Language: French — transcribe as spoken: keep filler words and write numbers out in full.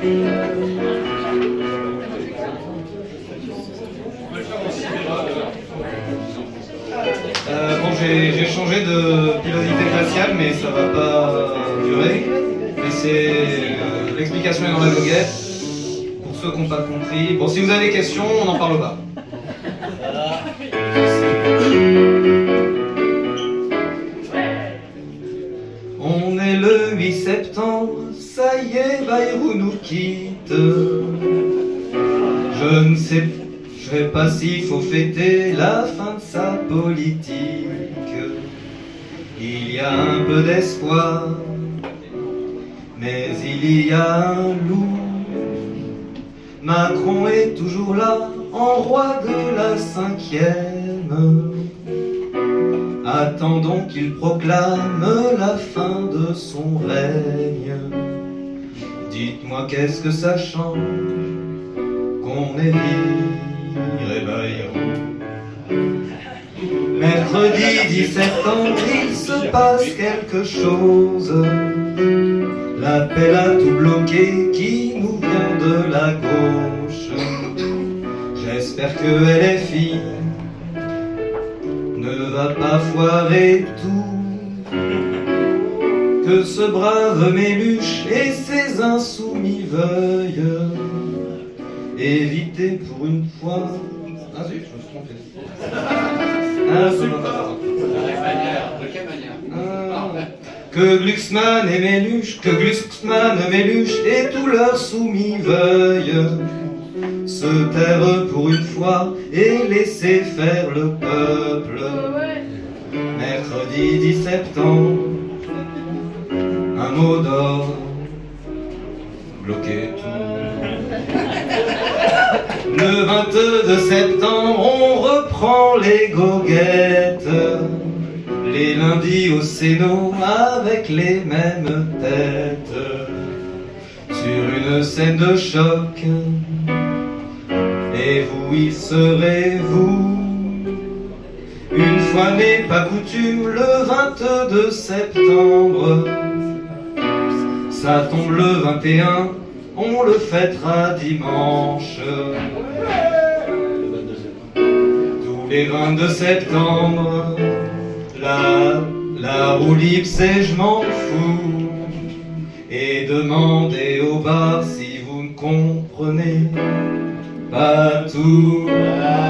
Euh, bon, j'ai changé de pilosité faciale, mais ça va pas durer. Mais c'est euh, l'explication est dans la goguette. Pour ceux qui n'ont pas compris. Bon, si vous avez des questions, on en parle pas. On est le huit septembre, ça y est, Bayrou nous quitte. Je ne sais, je sais pas s'il faut fêter la fin de sa politique. Il y a un peu d'espoir, mais il y a un loup. Macron est toujours là, en roi de la cinquième. Attendons qu'il proclame la fin de son règne. Dites-moi qu'est-ce que ça change qu'on ait viré Bayrou. Mercredi dix septembre, il se passe quelque chose. L'appel à tout bloquer qui nous vient de la gauche. J'espère que L F I ne va pas foirer tout, que ce brave Méluche et ses insoumis veuillent éviter pour une fois. Ah zut, je me suis trompé. Ah, c'est de quelle manière? Que Glucksmann et Méluche, que Glucksmann, Méluche et tous leurs soumis veuillent se taire pour une fois et laisser faire le peuple. Mercredi dix septembre, un mot d'ordre, bloquer tout. Le vingt-deux septembre, on reprend les goguettes. Les lundis au Sénat avec les mêmes têtes. Sur une scène de choc, et vous y serez vous. Une fois n'est pas coutume, le vingt-deux septembre. Ça tombe le vingt et un, on le fêtera dimanche. Tous les vingt-deux septembre, la, la roue libre c'est je m'en fous. Et demandez au bar si vous ne comprenez pas tout.